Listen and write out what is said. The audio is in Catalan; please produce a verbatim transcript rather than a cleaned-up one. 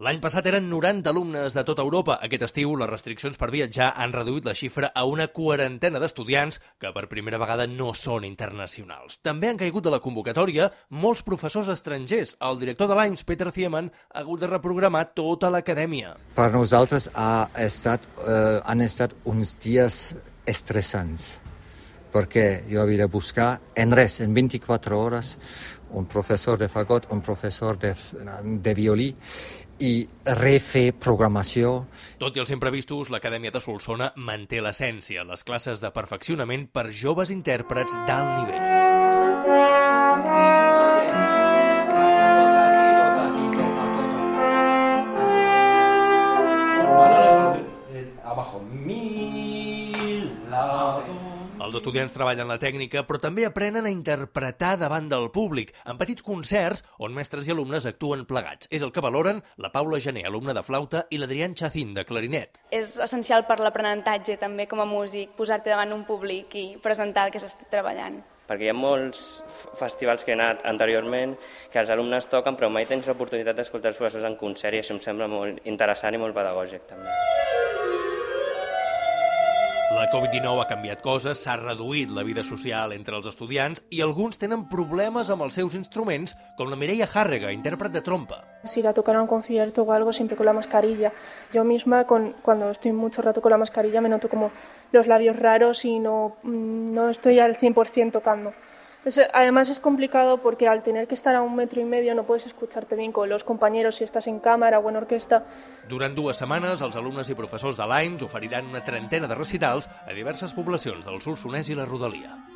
L'any passat eren noranta alumnes de tota Europa. Aquest estiu, les restriccions per viatjar han reduït la xifra a una quarantena d'estudiants que per primera vegada no són internacionals. També han caigut de la convocatòria molts professors estrangers. El director de l'A I M S, Peter Thiemann, ha hagut de reprogramar tota l'acadèmia. Per nosaltres ha estat, eh, han estat uns dies estressants, perquè jo havia de buscar en res, en vint-i-quatre hores, un professor de fagot, un professor de, de violí, i refer programació. Tot i els imprevistos, l'Acadèmia de Solsona manté l'essència, les classes de perfeccionament per joves intèrprets d'alt nivell. Abajo, mi, la, do. Els estudiants treballen la tècnica, però també aprenen a interpretar davant del públic, en petits concerts on mestres i alumnes actuen plegats. És el que valoren la Paula Gené, alumna de flauta, i l'Adrián Chacín, de clarinet. És essencial per l'aprenentatge, també, com a músic, posar-te davant un públic i presentar el que s'està treballant. Perquè hi ha molts festivals que he anat anteriorment que els alumnes toquen, però mai tens l'oportunitat d'escoltar els professors en concert i això em sembla molt interessant i molt pedagògic, també. La covid dinou ha canviat coses, s'ha reduït la vida social entre els estudiants i alguns tenen problemes amb els seus instruments, com la Mireia Hárrega, intèrpret de trompa. Si ir a tocar a un concierto o algo, siempre con la mascarilla. Yo misma, con, cuando estoy mucho rato con la mascarilla, me noto como los labios raros y no, no estoy al cien por ciento tocando. Es, además es complicado porque al tener que estar a un metro y medio no puedes escucharte bien con los compañeros si estás en cámara o en orquesta. Durant dues setmanes, els alumnes i professors de l'A I M S oferiran una trentena de recitals a diverses poblacions del Solsonès i la Rodalia.